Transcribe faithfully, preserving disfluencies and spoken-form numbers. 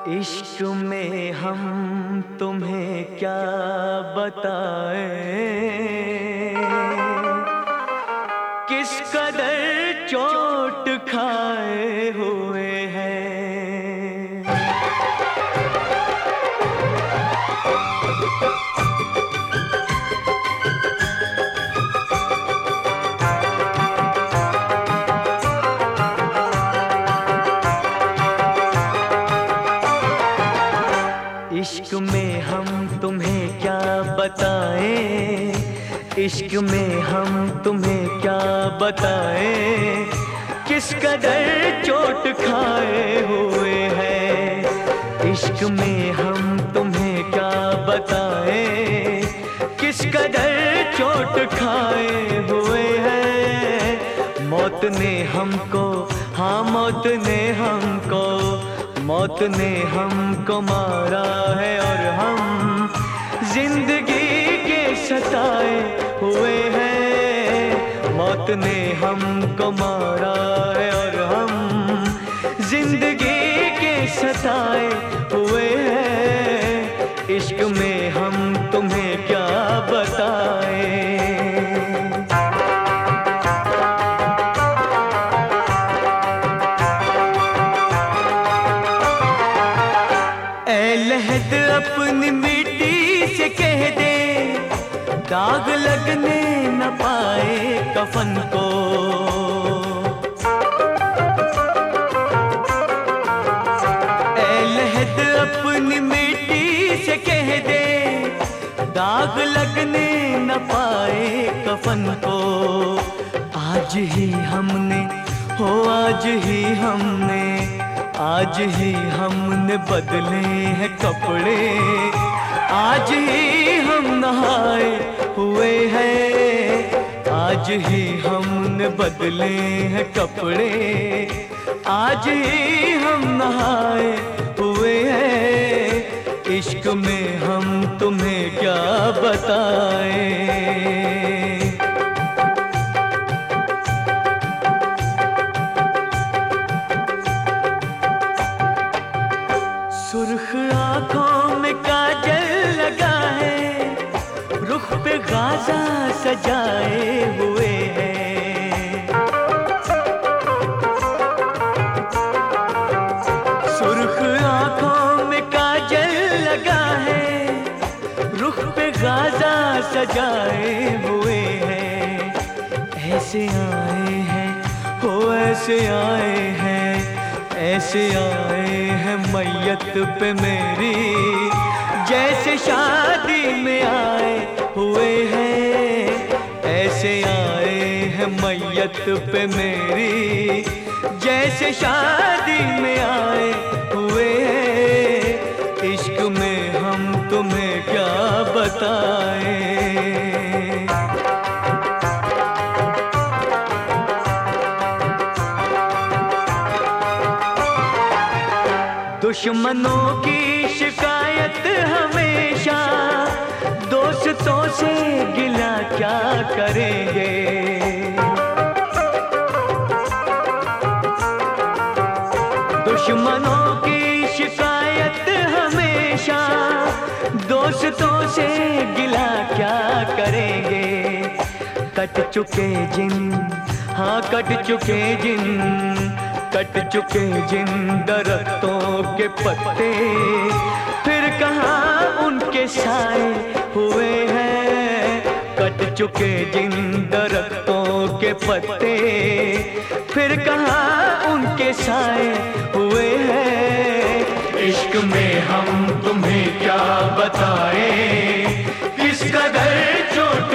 इश्क में हम तुम्हें क्या बताएं, किस कदर चोट खाए हुए हैं। इश्क में हम तुम्हें क्या बताएं, इश्क में हम तुम्हें क्या बताएं, किस कदर चोट खाए हुए हैं। इश्क में हम तुम्हें क्या बताएं, किस कदर चोट खाए हुए हैं। मौत ने हमको, हाँ मौत ने हमको, मौत ने हमको मारा है और हम जिंदगी के सताए हुए हैं। मौत ने हमको मारा है और हम जिंदगी के सताए हुए हैं। इश्क में हम तुम्हें क्या बताएं। लहद अपनी मिट्टी से कह दे, दाग लगने न पाए कफन को। ऐ लहद अपनी मिट्टी से कह दे, दाग लगने न पाए कफन को। आज ही हमने, हो आज ही हमने, आज ही हमने बदले हैं कपड़े, आज ही हम नहाए हुए हैं। आज ही हमने बदले हैं कपड़े, आज ही हम नहाए हुए हैं। इश्क में हम तुम्हें क्या बताएं। सुर्ख आँखों में काजल लगा है, रुख पे गाज़ा सजाए हुए हैं। सुर्ख आँखों में काजल लगा है, रुख पे गाज़ा सजाए हुए हैं। ऐसे आए हैं, हो ऐसे आए हैं, ऐसे आए हैं मैयत पे मेरी, जैसे शादी में आए हुए हैं। ऐसे आए हैं मैयत पे मेरी, जैसे शादी में आए हुए हैं। इश्क में हम तुम्हें क्या बताएं। दुश्मनों की शिकायत हमेशा, दोस्तों से गिला क्या करेंगे। दुश्मनों की शिकायत हमेशा, दोस्तों से गिला क्या करेंगे। कट चुके जिन, हाँ कट चुके जिन, कट चुके जिन दरख्तों के पत्ते, फिर कहाँ उनके साए हुए हैं। कट चुके जिन दरख्तों के पत्ते, फिर कहाँ उनके साए हुए हैं। इश्क में हम तुम्हें क्या बताएं, किस कदर चोट